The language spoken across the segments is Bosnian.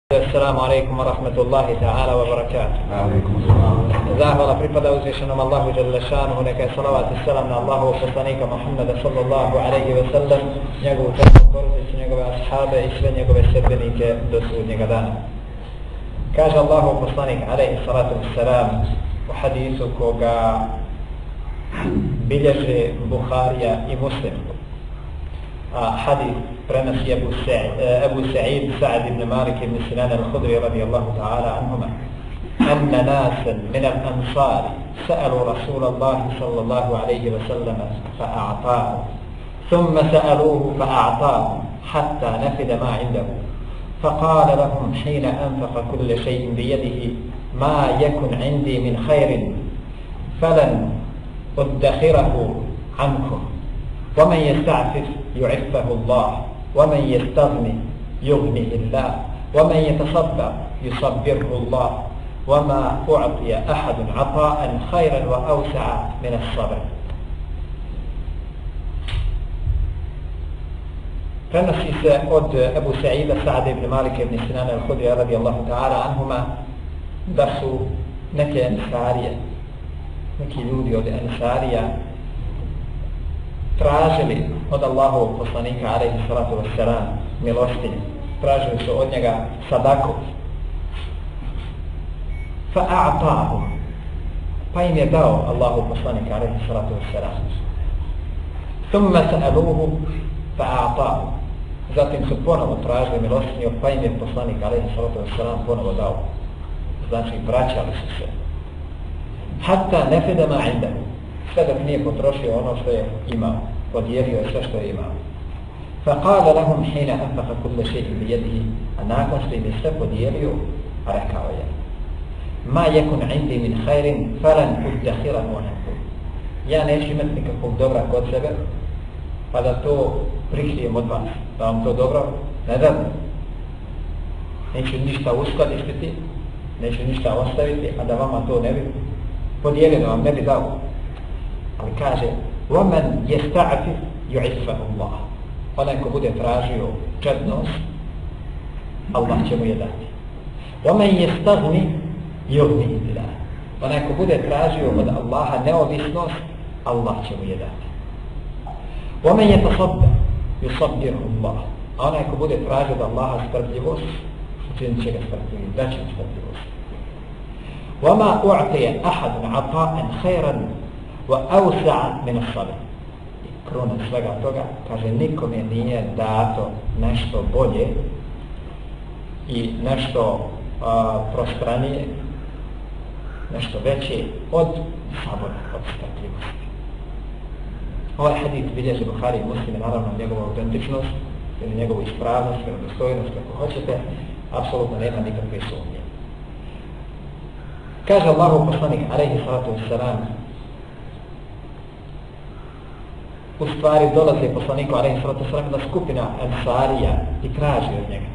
Assalamu alaikum wa rahmatullahi ta'ala wa barakatuh. Zahvala pripada uzvišenom Allahu dželle šanuhu, neka je salavat i selam na Allahu poslanika Muhammeda sallallahu alaihi wa sallam, njegovu porodicu, njegove ashabe i sve njegove sledbenike do sudnjega dana. Kaže Allahu poslanik alaihi salatu wassalam u hadisu koga bilježe Buharija i Muslim. Hadis prenosi Abu Sa'id Sa'd ibn Malik ibn Sinan al-Khudri radijallahu ta'ala anhuma أن ناسا من الأنصار سألوا رسول الله صلى الله عليه وسلم فأعطاه ثم سألوه فأعطاه حتى نفد ما عنده فقال لهم حين أنفق كل شيء بيده ما يكن عندي من خير فلن أدخره عنكم ومن يستعفف يعفه الله ومن يستغني يغنيه الله ومن يتصبر يصبره الله وما أعطي أحد عطاء خيرا وأوسع من الصبر. Prenosi se od Abu Sa'ida Sa'd ibn Malik ibn Sinan al-Khudri radijallahu ta'ala anhuma da su neke ensarije, neki ljudi od ensarija tražili od Allahovog poslanika alejhi salatu vesselam milostinju, tražili su od njega sadaku. Fa'a'tahum, pa im je dao Allahov poslanik alejhi salatu vesselam. Thumma sa'aluhu fa'a'tahum, zatim su ponovo tražili milostinju, pa im je poslanik alejhi salatu vesselam ponovo dao. Znači vraćali su se. Hatta nefida ma indahu, sve dok nije potrošio ono što je imao, podijelio je sve što je imao. فقال لهم حين أنفق كل شيء بيده, a nakon što im je sve podijelio, rekao je: ما يكن عندي من خير فلن أدخره عنكم. Ja neću imati nikakvog dobra kod sebe, pa da to prikrijem od vas, da vam to dobro ne dam. Neću ništa uskladištiti, neću ništa ostaviti, a da vama to ne bi podijelio, da vam ne bi dao. Ali kaže: وَمَنْ يَسْتَعْفِفْ يُعِفَّهُ اللَّهُ. Onaj ko bude tražio čednost, Allah će mu je dati. وَمَنْ يَسْتَغْنِ يُغْنِهِ اللَّهُ. Onaj ko bude tražio od Allaha neovisnost, Allah će mu je dati. وَمَنْ يَتَصَبَّرْ يُصَبِّرْهُ اللَّهُ. A onaj ko bude tražio od Allaha strpljivost, učinit će ga strpljivim, da će mu strpljivost. وَمَا أُعْطِيَ أَحَدٌ عَطَاءً خَيْرًا وَأَوْسَعَ مِنَ الصَّبْرِ. Kruna svega toga, kaže, nikome nije dato nešto bolje i nešto prostranije, nešto veće od sabora, od strpljivosti. Ovaj hadith bilježi Buhari i Muslim, naravno njegovu autentičnost ili njegovu ispravnost, vjerodostojnost, kako hoćete, apsolutno nema nikakve sumnje. Kaže Allahov poslanik alejhi salatu vesselam, u stvari dolaze poslaniku alejhi salatu vesselam jedna skupina ensarija i traži od njega.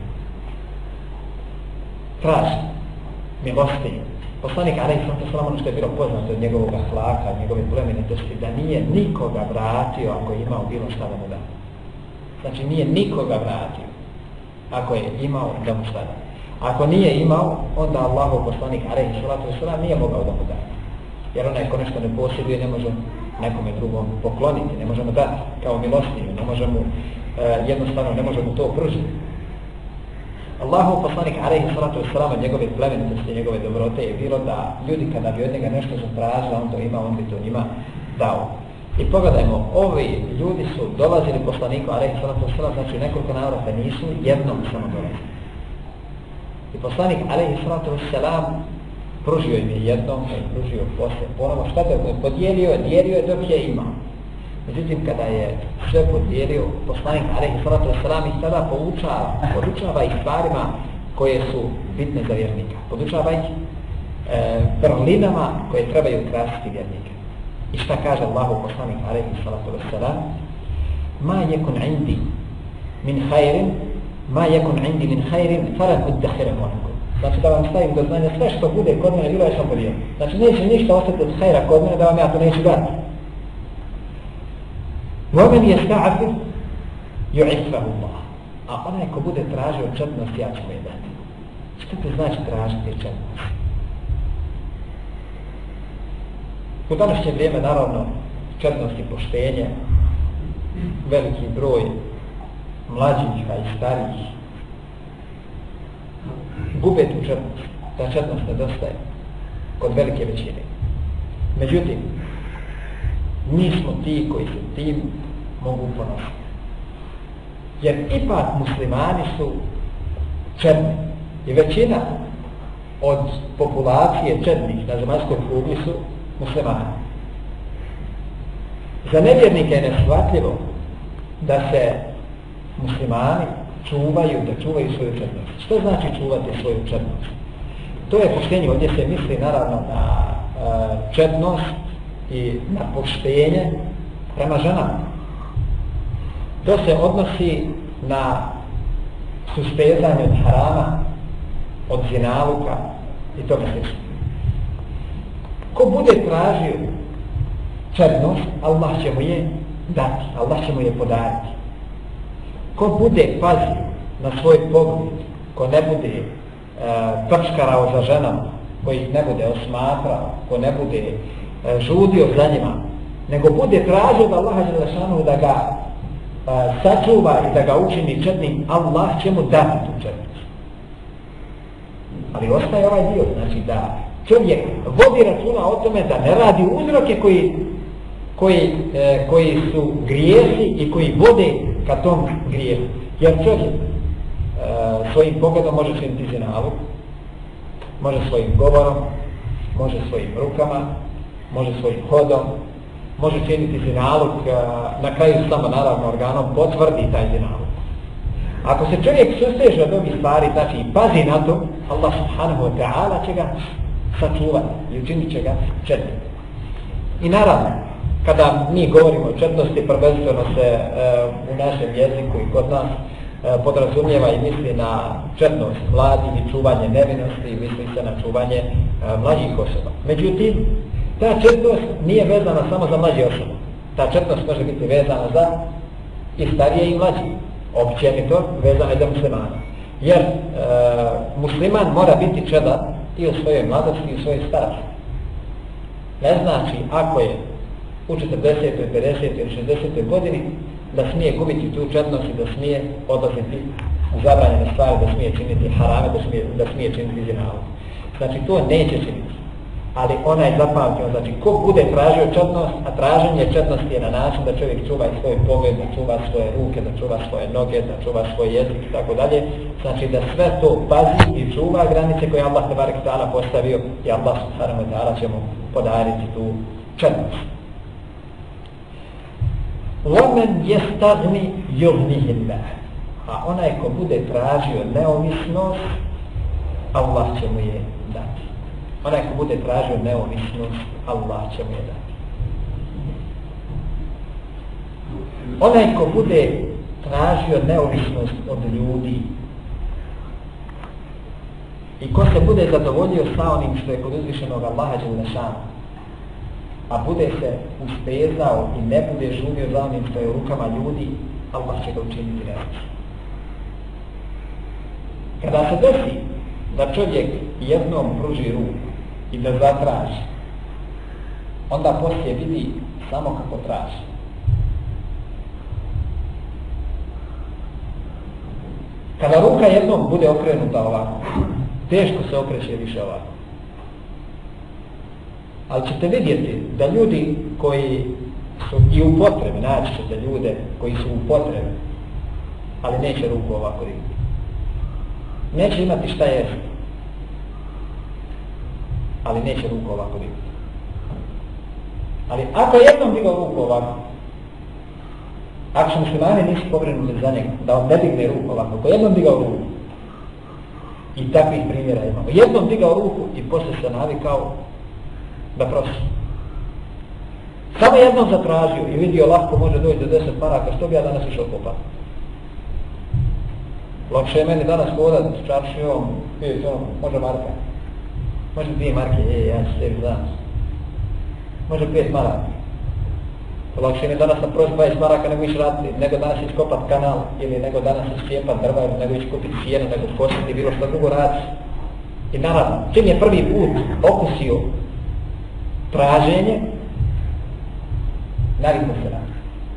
Traži milostinju. Poslanik alejhi salatu vesselam, ono što je bilo poznato od njegovog ahlaka, od njegove plemenitosti, da nije nikoga vratio ako je imao bilo šta da mu da. Znači nije nikoga vratio ako je imao da mu šta da. Ako nije imao, onda Allahov poslanik alejhi salatu vesselam nije mogao da mu da. Jer onaj ko nešto ne posjeduje ne može nekome drugom pokloniti, ne možemo dati kao milostinju, ne možemo jednostavno ne možemo to pružiti. Allahov poslanik alejhi salatu vesselam, njegove plemenitosti, njegove dobrote je bilo da ljudi kada bi od njega nešto zatražili, on to imao, on bi to njima dao. I pogledajmo, ovi ljudi su dolazili poslaniku alejhi salatu vesselam, znači nekoliko navrata, nisu jednom samo dolazili. I poslanik alejhi salatu vesselam pružio im je jednom, pa je pružio poslije ponovo, šta da je podijelio, dijelio je dok je imao. Međutim, kada je sve podijelio, poslanik alejhi salatu vesselam ih tada podučava ih stvarima koje su bitne za vjernika. Podučava ih vrlinama koje trebaju krasiti vjernike. I šta kaže Allahov poslanik alejhi salatu vesselam? Ma yakun indi min khairin, ma yakun indi min khairin falan uddakhirahu ankum. Znači da vam stavim do znanja sve što bude kod mene, bilo je sam podijelio. Znači neće ništa ostati od hajra kod mene da vam ja to neću dati. وَمَنْ يَسْتَعْفِرْ يُعِفَّهُ اللَّهُ. A onaj ko bude tražio četnost, ja ću mu je dati. Što ti znači tražiti čednost? U današnje vrijeme, naravno, čednost i poštenje, veliki broj mlađih, a i starijih, gube tu čednost. Ta čednost nedostaje kod velike većine. Međutim, mi smo ti koji se tim mogu ponositi. Jer ipak muslimani su čedni. I većina od populacije čednih na zemaljskoj kugli su muslimani. Za nevjernike je neshvatljivo da se muslimani da čuvaju svoju čednost. Što znači čuvati svoju čednost? To je poštenje, ovdje se misli naravno na čednost i na poštenje prema ženama. To se odnosi na sustezanje od harama, od zinaluka i tome slično. Ko bude tražio čednost, Allah će mu je dati, Allah će mu je podariti. Ko bude pazio na svoj pogled, ko ne bude prčkarao za ženama, ko ih ne bude osmatrao, ko ne bude žudio za njima, nego bude tražio da Allah da ga sačuva i da ga učini čednim, Allah će mu dati tu čednost. Ali ostaje ovaj dio, znači da čovjek vodi računa o tome da ne radi uzroke koji su grijesi i koji vode ka tom grijehu. Jer čovjek svojim pogledom može činiti zinaluk, može svojim govorom, može svojim rukama, može svojim hodom, može činiti zinaluk, na kraju samo naravno organom potvrdi taj zinaluk. Ako se čovjek susteže od ovih stvari, znači i pazi na to, Allah subhanahu wa ta'ala će ga sačuvati i učinit će ga čednim. I naravno, kada mi govorimo o čednosti, prvenstveno se u našem jeziku i kod nas podrazumijeva i misli na čednost mladih i čuvanje nevinosti i misli se na čuvanje mlađih osoba. Međutim, ta čednost nije vezana samo za mlađe osobe. Ta čednost može biti vezana za i starije i mlađe. Općenito vezana je za muslimana. Jer musliman mora biti čedan i u svojoj mladosti i u svojoj starosti. Ne znači ako je u 40., 50. ili 60. godini da smije gubiti tu čednost i da smije odlaziti u zabranjene stvari, da smije činiti harame, da smije činiti zinaluk. Znači to neće činiti. Ali ona je zapamtio, znači ko bude tražio čednost, a traženje čednosti je na način da čovjek čuva i svoj pogled, da čuva svoje ruke, da čuva svoje noge, da čuva svoj jezik i tako dalje. Znači da sve to pazi i čuva granice koje Allah tebarek ta'ala postavio i Allah subhanahu wa ta'ala će mu podariti tu čednost. وَمَنْ يَسْتَغْنِ يُغْنِهِ اللَّهِ. A onaj ko bude tražio neovisnost, Allah će mu je dati. Onaj ko bude tražio neovisnost, Allah će mu je dati. Onaj ko bude tražio neovisnost od ljudi i ko se bude zadovoljio sa onim što je kod uzvišenog Allaha dželešanu, a bude se ustezao i ne bude žudio za onim što je u rukama ljudi, Allah će ga učiniti neovisnim. Kada se desi da čovjek jednom pruži ruku i da zatraži, onda poslije vidi samo kako traži. Kada ruka jednom bude okrenuta ovako, teško se okreće više ovako. Ali ćete vidjeti da ljudi koji su i u potrebi, naći ćete ljude koji su u potrebi, ali neće ruku ovako dignuti. Neće imati šta jesti, ali neće ruku ovako dignuti. Ali ako jednom digao ruku ovako, ako su muslimani nisu pobrinuti za njega, da on ne digne ruku ovako, ako jednom digao ruku, i takvih primjera imamo, jednom digao ruku i poslije se navikao da prosi. Samo jednom zatražio i vidio lahko može doći do 10 maraka, što bi ja danas išao kopati. Lakše je meni danas hodat s čaršijom, vidite ono, može marka. Može 2 marke, ja ću sebi danas. Može 5 maraka. Lakše mi danas naprosi 20 maraka nego ići raditi, nego danas ići kopat kanal, ili nego danas ići cijepat drva, ili nego ići kupiti sjeno, nego kositi, bilo što drugo raditi. I naravno, čim je prvi put okusio traženje, navikao se na to.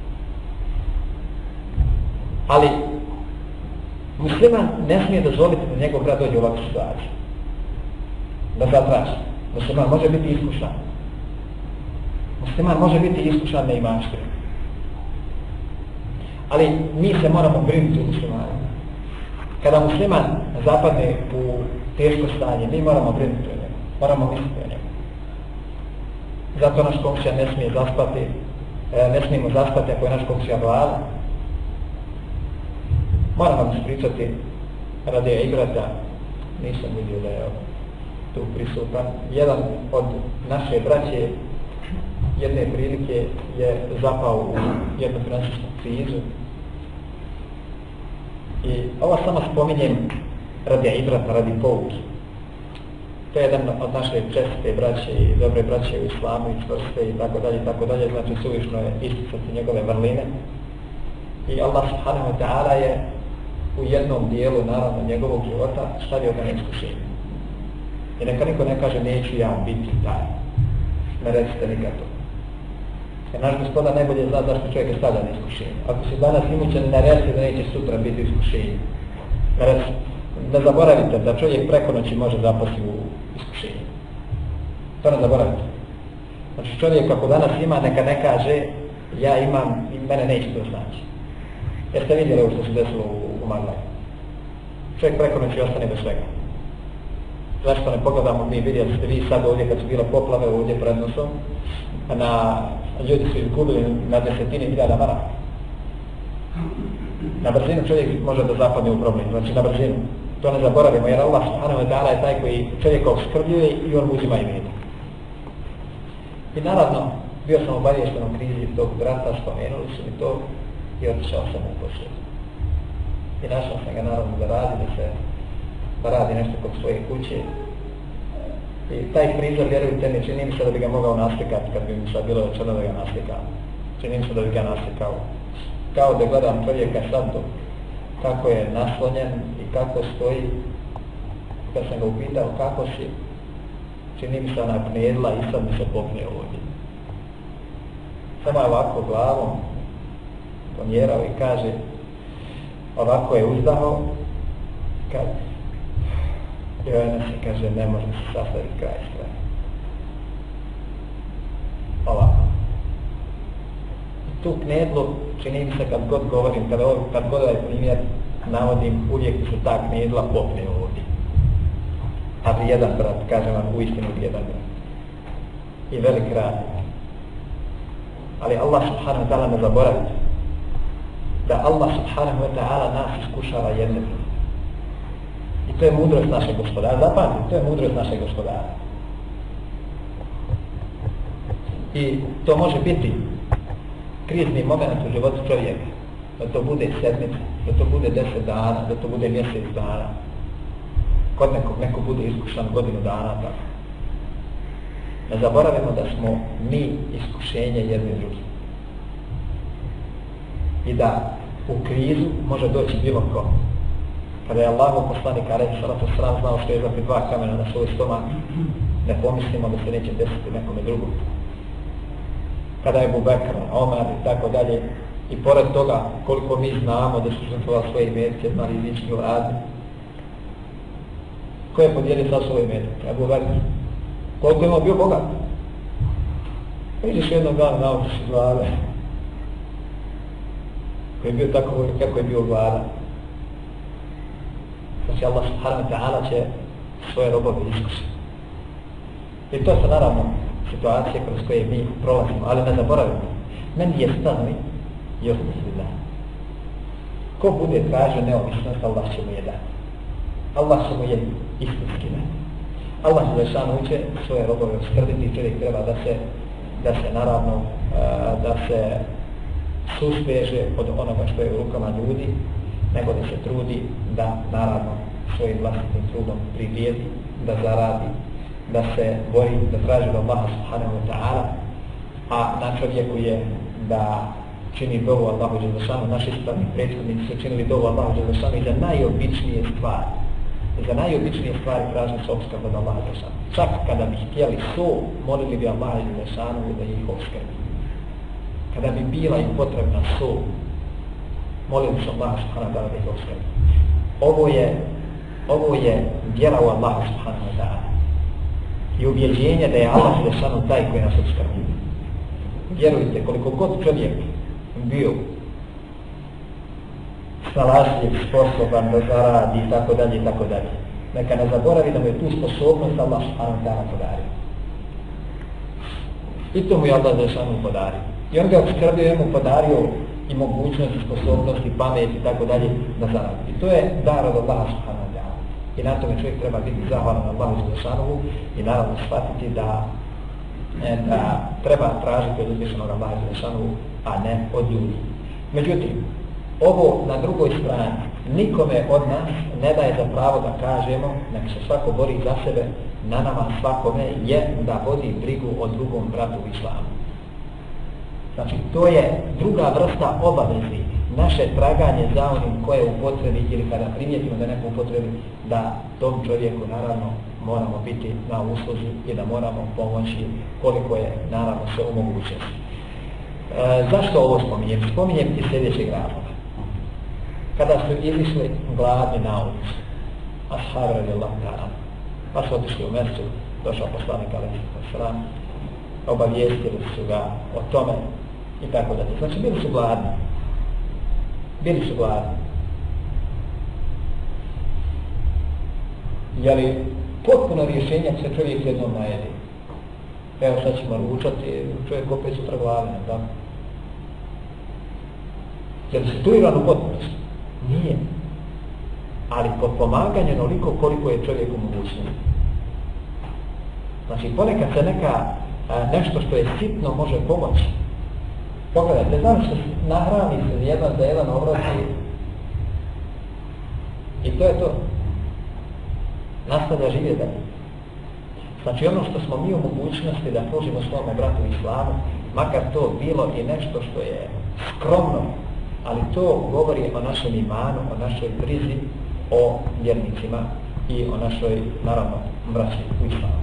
Ali musliman ne smije dozvoliti da njegov brat dođe u ovakvu situaciju. Da zatraži. Musliman može biti iskušan. Musliman može biti iskušan neimaštvo. Ali mi se moramo brinuti u muslimanima. Kada musliman zapadne u teško stanje, mi moramo brinuti o njemu. Moramo misliti o njemu. Zato naš komšija ne smije zaspati, ne smijemo zaspati ako je naš komšija vlada. Moram vam ispričati radi igrata, nisam vidio da je tu prisutan. Jedan od naše braće jedne prilike je zapao u jednu finansijsku krizu. I ovo samo spominjem radi igrata, radi pouke. To je jedan od naše čestite braće i dobre braće u islamu i čvrste i tako dalje, znači suvišno je isticati njegove vrline. I Allah subhanahu wa ta'ala je u jednom dijelu, naravno, njegovog života stavio ga na iskušenje. I neka niko ne kaže neću ja biti taj. Ne recite nikad to. Jer naš gospodar najbolje zna zašto čovjek je stavlja na iskušenje. Ako si danas imućen, ne reci da neće sutra biti iskušenje. Ne zaboravite da čovjek preko noći može zapasti u iskušenje. To ne zaboravite. Znači čovjek ako danas ima, neka ne kaže ja imam i mene neće to znači. Jer ste vidjeli ovo što se desilo u Maglaju. Čovjek preko noći ostane bez svega. Zašto ne pogledamo, mi vidjeli ste vi sad ovdje kad su bile poplave ovdje pred nosom, ljudi su izgubili na 10.000 maraka. Na brzinu čovjek može da zapadne u problem, znači na brzinu. To ne zaboravimo jer Allah subhanahu wa ta'ala je taj koji čovjeka opskrbljuje i on uzima imetak. I naravno, bio sam obaviješten o krizi tog brata, spomenuli su mi to i otišao sam u poslu. I našao sam ga naravno da radi nešto kod svoje kuće. I taj prizor, vjerujte mi, čini mi se da bi ga mogao naslikati kad bi mi sad bilo rečeno da ga naslikam. Čini mi se da bi ga naslikao. Kao da gledam čovjeka sad kako je naslonjen i kako stoji. Kad sam ga upitao kako si, čini mi se ona knedla i sad mi se popne ovdje. Samo je ovako glavom pomjerao i kaže, ovako je uzdahao, kad Jovena se kaže, ne može se sastaviti kraj s krajem. Ovako. I tu knedlu, čini mi se kad god govorim, kad god ovaj primjer navodim, uvijek se ta knedla popne ovdje. A vrijedan brat, kažem vam, uistinu vrijedan brat. I velik radnik. Ali Allah subhanahu wa ta'ala ne zaboravite da Allah subhanahu wa ta'ala nas iskušava jedne druge. I to je mudrost našeg gospodara. Zapamtite, to je mudrost našeg gospodara. I to može biti krizni moment u životu čovjeka. Da to bude sedmica, da to bude 10 dana, da to bude mjesec dana. Kod neko bude iskušan godinu dana. Tako. Ne zaboravimo da smo mi iskušenje jedni drugi. I da u krizu može doći bilo ko. Kada je Allahov poslanik alejhi salatu vesselam znao što je zapi 2 kamena na svoj stomak, ne pomislimo da se neće desiti nekome drugom. Kada je Abu Bekr, Omar i tako dalje, i pored toga koliko mi znamo da su žrtvovali svoje imetke, znali izići u radi. Ko je podijelio sa svoje imetke? Abu Bekr. Koliko je imao bio bogat? Vidiš jednog dana naučiš iz glave. Koji je bio tako kako je bio gladan. Znači Allah subhanahu wa ta'ala će svoje robove iskušati. I to su naravno situacije kroz koje mi prolazimo, ali ne zaboravimo. Men je stanovi i osmisli. Ko bude tražio neovisnost, Allah će mu je dati. Allah će mu je istinski dati. Allah će svoje robove uskrbiti i čovjek treba da se naravno da se suspeže od onoga što je u rukama ljudi, nego da se trudi da naravno svojim vlastitim trudom privrijedi, da zaradi, da se bori, da traži od Allaha subhanahu wa ta'ala, a na čovjeku je da čini dovu Allahu dželešanu. Naši ispravni prethodnici su činili dovu Allahu dželešanu i za najobičnije stvari. za najobičnije stvari tražili su opskrbu od Allaha Đelešanu. Čak kada bi htjeli so, molili bi Allaha Đelešanu da ih opskrbi. Kada bi bila im potrebna so, molili su Allaha subhanahu wa ta'ala da ih opskrbi. Ovo je vjera u Allaha subhanahu wa ta'ala i ubjeđenje da je Allah Đelešanu taj koji nas opskrbi. Vjerujte, koliko god čovjek bio snalažljiv, sposoban da zaradi i tako dalje. Neka ne zaboravi da mu je tu sposobnost Allah subhanahu wa ta'ala podario. I to mu je Allah Đelešanu podario. I on ga opskrbio, je mu podario i mogućnost, i sposobnost, i pamet i tako dalje da zaradi. I to je dar od Allaha subhanahu wa ta'ala. I na tome čovjek treba biti zahvalan Allahu Đelešanu i naravno shvatiti da treba tražiti od uzvišenog Allaha Đelešanu, a ne od ljudi. Međutim, ovo na drugoj strani nikome od nas ne daje za pravo da kažemo, nek se svako bori za sebe, na nama svakome je da vodi brigu o drugom bratu u islamu. Znači, to je druga vrsta obavezi, naše traganje za onim koje upotrebi ili kada primijetimo da neko upotrebi, da tom čovjeku naravno moramo biti na usluzi i da moramo pomoći koliko je naravno sve omogućeno. Zašto ovo spominjem? Spominjem iz sljedećeg razloga. Kada su izišli gladni na ulicu, ashab radijallahu ta'ala, pa su otišli u mestu, došao poslanik alejhi selam, obavijestili su ga o tome i tako dalje. Znači bili su gladni. Je li potpuno rješenje se čovjek jednom najedi? Evo sad ćemo ručati, čovjek opet sutra gladni, tako? Je li situiran u potpunosti? Nije. Ali potpomaganje onoliko koliko je čovjek u mogućnosti. Znači ponekad se nešto što je sitno može pomoći. Pogledajte, znam što nahrani se jedan za jedan obrok i to je to. Nastavlja živjeti dalje. Znači ono što smo mi u mogućnosti da pružimo svome bratu u islamu, makar to bilo i nešto što je skromno, ali to govori o našem imanu, o našoj brizi, o vjernicima i o našoj, naravno, braći u islamu.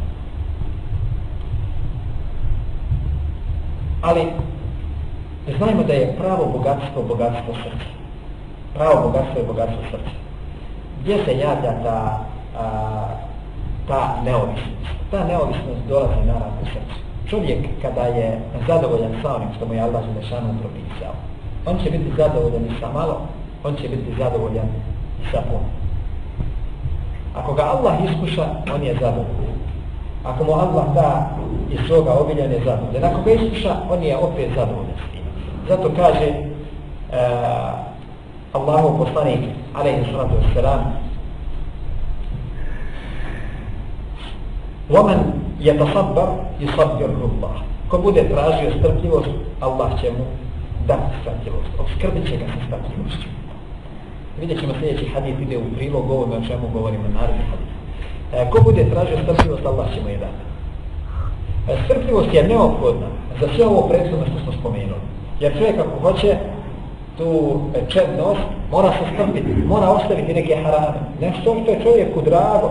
Ali znajmo da je pravo bogatstvo srca. Pravo bogatstvo je bogatstvo srca. Gdje se javlja ta neovisnost? Ta neovisnost dolazi naravno u srcu. Čovjek kada je zadovoljan sa onim što mu je Allah Đelešanu propisao, on će biti zadovoljan i sa malo, on će biti zadovoljan i sa puno. Ako ga Allah iskuša, on je zadovoljan. Ako mu Allah da iz svoga obilja, on je zadovoljan. Ako ga iskuša, on je opet zadovoljan s tim. Zato kaže Allahov poslanik alejhi salatu vesselam: وَمَنْ يَتَصَبَّرْ يُصَبِّرْهُ اللَّهُ. Ko bude tražio strpljivost, Allah će mu dati strpljivost. Opskrbit će ga sa strpljivošću. Vidjet ćemo sljedeći hadis ide u prilog ovome o čemu govorimo naredni hadis. Ko bude tražio strpljivost, Allah će mu je dati. Strpljivost je neophodna za sve ovo prethodno što smo spomenuli. Jer čovjek ako hoće tu čednost, mora se strpiti, mora ostaviti neke harame. Nešto što je čovjeku drago.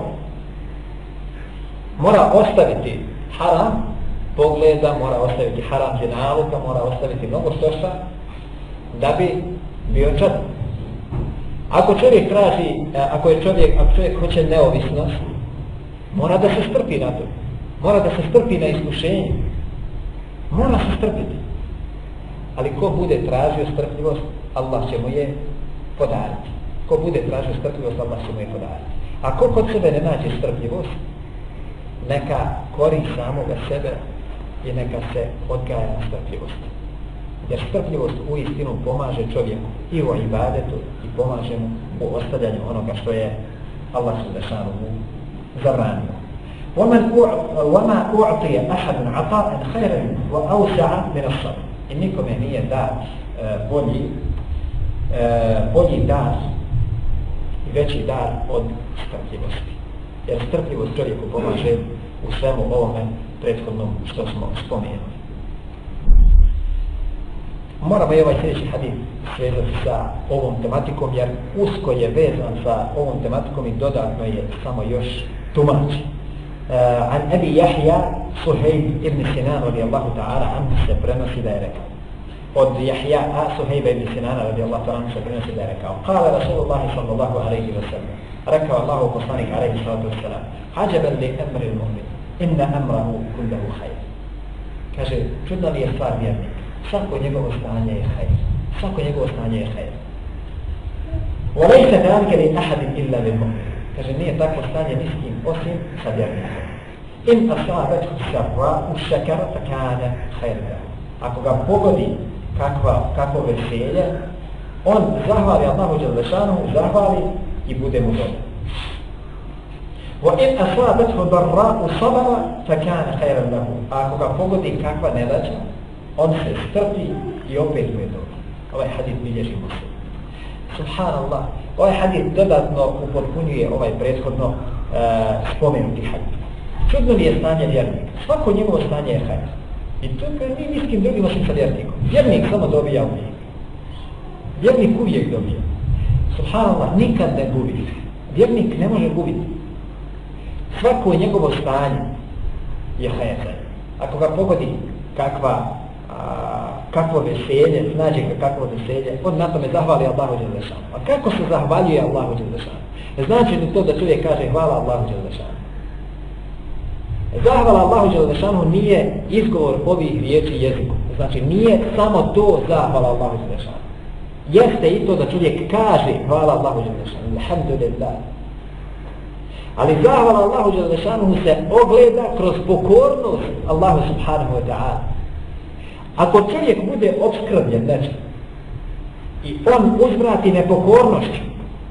Mora ostaviti haram pogleda, mora ostaviti haram dženaluka, mora ostaviti mnogo što da bi bio čedan. Ako čovjek traži, ako čovjek hoće neovisnost, mora da se strpi na to. Mora da se strpi na iskušenje. Mora se strpiti. Ali ko bude tražio strpljivost, Allah će mu je podariti. Ko bude tražio strpljivost, Allah će mu je podariti. A ko kod sebe ne nađe strpljivost, neka kori samoga sebe i neka se odgaja na strpljivost. Jer strpljivost u istinu pomaže čovjeku i u ibadetu i pomaže mu u ostavljanju onoga što je Allah subhanahu zabranio. وَمَا أُعْطِيَ أَحَدٌ عَطَاءً خَيْرًا وَأَوْسَعًا مِنَ الصَّبْرِ. I nikome nije dat bolji dar i veći dar od strpljivosti. Jer strpljivost čovjeku pomaže u svemu ovome prethodnom što smo spomenuli. Moramo i ovaj sljedeći hadis svezati sa ovom tematikom, jer usko je vezan sa ovom tematikom i dodatno je samo još tumači. An Abi Yahya Suhejb ibn Sinan radijallahu ta'ala anhu se prenosi da je rekao. Od Yahya Suhejba ibn Sinana radijallahu ta'ala anhu se prenosi da je rekao. Kale Rasulullah sallallahu alaihi wa sallam. Rekao Allahu poslanik alaihi sallatu wa sallam. Ađaban li amri l-mu'min. Inna amrahu kullahu hajr. Kaže, čudna li je stvar vjernika. Svako njegovo stanje je hajr. Svako njegovo stanje je hajr. وَلَيْسَ ذَلِكَ لِأَحَدٍ إِلَّا لِلْمُؤْمِنِ. Kaže, nije takvo stanje ni s kim osim sa vjernikom. In asabethu šarra'u šekara fakane hajrda. Ako ga pogodi kakvo veselje, on zahvali Allahu dželešanu, zahvali i bude mu dobro. وَإِنْ أَصَابَتْهُ ضَرَّاءُ صَبَرَ فَكَانَ خَيْرًا لَهُ. A ako ga pogodi kakva nedaća, on se strpi i opet mu je dobro. Ovaj hadis bilježi Muslim. Subhanallah, ovaj hadis dodatno upotpunjuje ovaj prethodno spomenuti hadis. Čudno li je stanje vjernika? Svako njegovo stanje je hajr. I to nije ni s kim drugim osim sa vjernikom. Vjernik samo dobija uvijek. Vjernik uvijek dobija. Subhanallah, nikad ne gubi. Vjernik ne može gubiti. Svako njegovo stanje je hajr. Ako ga pogodi kakvo veselje, snađe ga kakvo veselje, on na tome zahvali Allahu dželešanu. A kako se zahvaljuje Allahu dželešanu? Znači li to da čovjek kaže hvala Allahu dželešanu? Zahvala Allahu dželešanu nije izgovor ovih riječi jeziku. Znači nije samo to zahvala Allahu dželešanu. Jeste i to da čovjek kaže hvala Allahu dželešanu. Alhamdulillah. Ali zahvala Allahu dželešanu se ogleda kroz pokornost Allahu subhanahu wa ta'ala. Ako čovjek bude opskrbljen nečim i on uzvrati nepokornošću,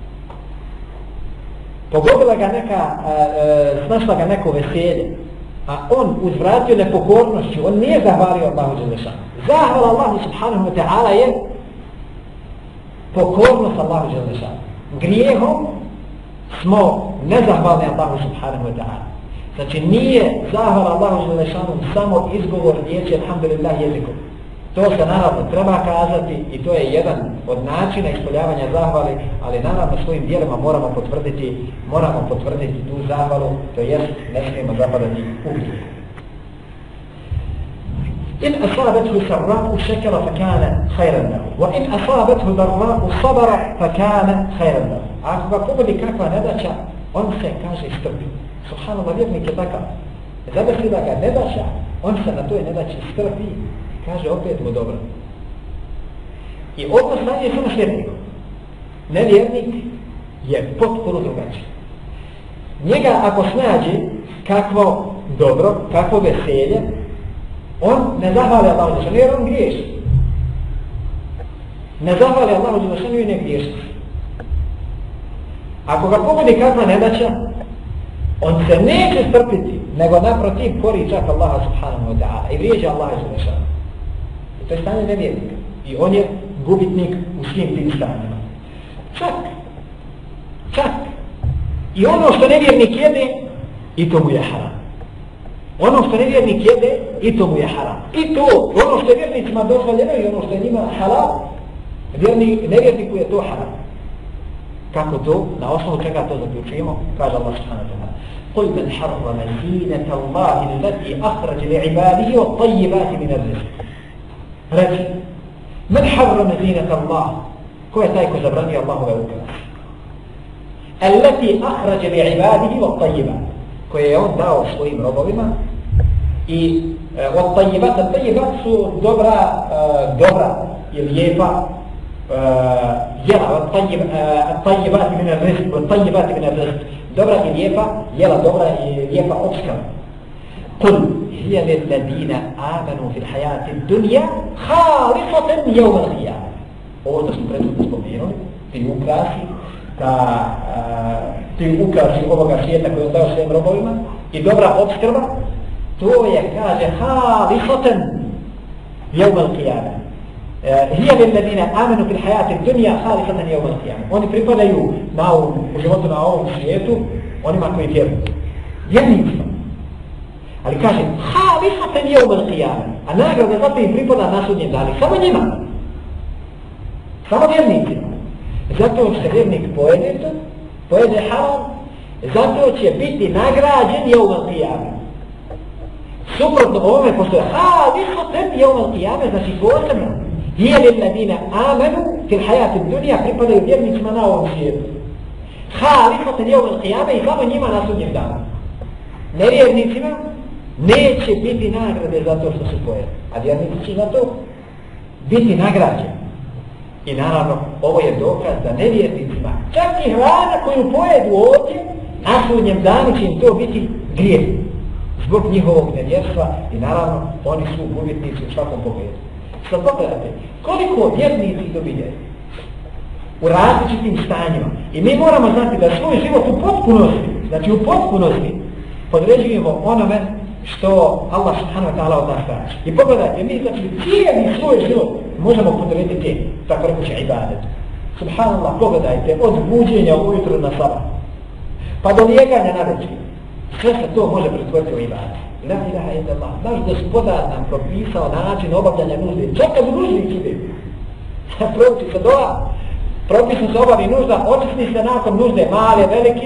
pogodila ga neka, snašla ga neko veselje, a on uzvratio nepokornošću, on nije zahvalio Allahu dželešanu. Zahvala Allahu subhanahu wa ta'ala je pokornost Allahu dželešanu. Grijehom smo nezahvalni Allahu subhanahu wa ta'ala. Znači nije zahvala Allahu dželešanu samo izgovor riječi alhamdulillah jezikom. To se naravno treba kazati i to je jedan od načina ispoljavanja zahvali, ali naravno svojim djelima moramo potvrditi tu zahvalu, to jest ne smijemo zapadati u grijeh. In asabethu sarra'u šekara fakane hajran lahu, wa in asabethu darra'u sabara fakane hajran lahu. Ako ga pogodi kakva nedaća, on se kaže strpi. Subhanallah, vjernik je takav. Zadesli da ga nedaća, on se na toj nedaći strpi, kaže opet mu dobro. I ovo stanje je samo s vjernikom. Nevjernik je potpuno drugačiji. Njega ako snađe kakvo dobro, kakvo veselje, on ne zahvali Allahu dželešanu jer on griješi. Ne zahvali Allahu dželešanu i ne griješi. Ako ga pogodi kakva nedaća, on se neće strpiti, nego naprotiv kori čak Allaha subhanahu wa ta'ala i vrijeđa Allaha dželešanu. I to je stanje nevjernika. I on je gubitnik u svim tim stanjima. Čak. I ono što nevjernik jede, i to mu je haram. Ono što nevjernik jede, i to mu je haram. I to, ono što je vjernicima dozvoljeno i ono što je njima halal, nevjerniku je to haram. Kako to? Na osnovu čega to zaključujemo? Kaže Allah subhanahu wa ta'ala. قل من حرم زينة الله التي أخرج لعباده والطيبات من الرزق. Reći, من حرم زينة الله, ko je taj ko zabranio Allahove ukrase? التي أخرج لعباده والطيبات, koje je on dao svojim robovima i والطيبات, الطيبات su dobra i lijepa jela, الطيبات من الرزق والطيبات من الرزق. Dobra i lijepa, jela dobra i lijepa opskrba. قل هي للذين آمنوا في الحياة الدنيا خالصة يوم القيامة. Ovo što smo prethodno spomenuli, ti ukrasi ovoga svijeta koji on dao svojim robovima i dobra opskrba, to je, kaže, خالصة يوم القيامة. هي للذين آمنوا في الحياة الدنيا خالصة يوم القيامة. Oni pripadaju u životu na ovom svijetu, onima koji vjeruju. Vjernicima. Ali kaže, خالصة يوم القيامة. A nagrada zato im pripada na sudnjem danu. Samo njima. Samo vjernicima. Zato što vjernik pojede to, pojede haram, zato će biti nagrađen jeumel qiyame. Suprotno ovome postoje hadisoten jeumel qiyame, znači posebno. Dijeli ladina amanu fil hayati dunija pripadaju vjernicima na ovom svijetu. Hadisoten jeumel qiyame i samo njima na sudnjem danu. Nevjernicima neće biti nagrade za to što su pojeli. A vjernici će za to biti nagrađeni. I naravno, ovo je dokaz da nevjernicima, čak i hrana koju pojedu ovdje, na sudnjem danu će im to biti grijeh. Zbog njihovog nevjerstva i naravno, oni su gubitnici u svakom pogledu. Sad pogledajte, koliko vjernici dobijaju u različitim stanjima. I mi moramo znati da svoj život u potpunosti, znači u potpunosti, podređujemo onome što Allah subhanahu wa ta'ala od nas traži. I pogledajte, mi znači cijeli svoj život možemo podrediti tako rekoće ibadetu. Subhanallah, pogledajte, od buđenja ujutru na sabah, pa do lijeganja na večer. Sve se to može pretvoriti u ibadet. La ilaha illallah. Naš gospodar nam propisao način obavljanja nužde. Čak kad u nuždi ide. Prouči se dola, propisno se obavi nužda, očisni se nakon nužde male, velike,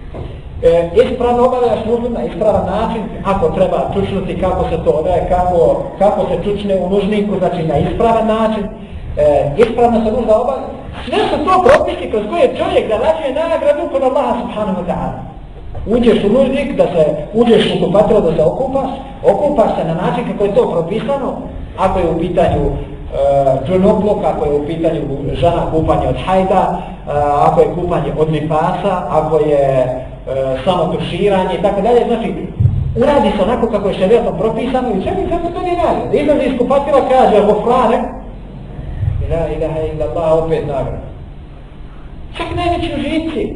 ispravno obavljaš nuždu na ispravan način, ako treba čučnuti kako se to odaje, kako se čučne u nužniku, znači na ispravan način, ispravno se nužda obavlja. Sve su to propisi kroz koje čovjek zarađuje nagradu kod Allaha subhanahu wa ta'ala. Uđeš u nužnik, uđeš u kupatilo da se okupaš se na način kako je to propisano, ako je u pitanju džunupluk, ako je u pitanju žena kupanje od hajda, ako je kupanje od nifasa, ako je samo tuširanje i tako dalje, znači uradi se onako kako je šerijatom propisano i čemu sve to nije nagrada. Izlazi iz kupatila, kaže gofranek, la ilaha illallah, opet nagrada. Čak najveći užici.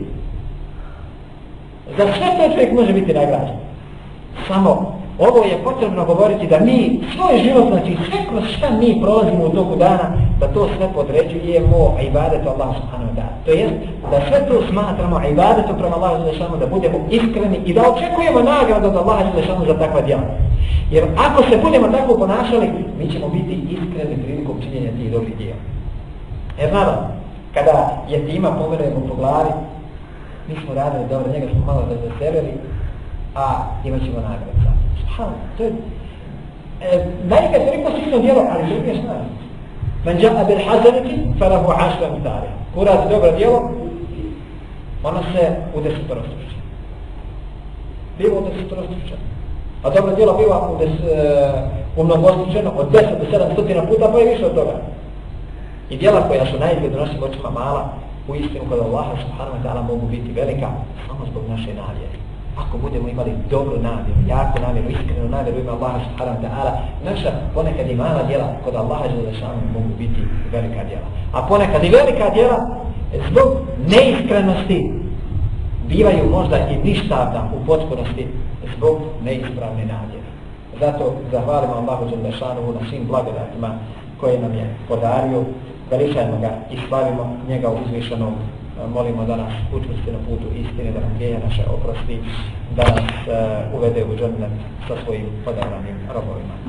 Za sve to čovjek može biti nagrađen. Samo ovo je potrebno govoriti da mi svoj život, znači sve kroz šta mi prolazimo u toku dana, da to sve podređujemo ibadetu Allah subhanahu wa ta'ala. To jest da sve to smatramo ibadetu prema Allahu dželešanu, da budemo iskreni i da očekujemo nagradu od Allaha dželešanu za takva djela. Jer ako se budemo tako ponašali, mi ćemo biti iskreni prilikom činjenja tih dobrih djela. Jer naravno, kada jetima pomerujemo po glavi, mi smo radili dobro, njega smo malo razveselili, a imat ćemo nagradu za to. To je najkad toliko slično djelo, ali što je snaži. Man ja'a bil hasanati falahu ashru amsalha. Ko radi dobro djelo, ono se u 10 struča. Biva u 10 struča. A dobro djelo biva u mnogostručeno od 10 do 700 puta, pa i više od toga. I djela koja su najizgled u našim očima mala, u istinu kod Allaha subhanahu wa ta'ala mogu biti velika samo zbog naše namjere. Ako budemo imali dobru namjeru, jaku namjeru, iskrenu namjeru ime Allaha subhanahu wa ta'ala, naša ponekad i mala djela kod Allaha dželešanu mogu biti velika djela. A ponekad i velika djela zbog neiskrenosti bivaju možda i ništavna u potpunosti zbog neispravne namjere. Zato zahvalimo Allahu dželešanu na svim blagodatima koje nam je podario, veličajmo ga i slavimo njega uzvišenom, molimo da nas učvrsti na putu istine, da nam grijehe naše oprosti, da nas uvede u džennet sa svojim podabranim robovima.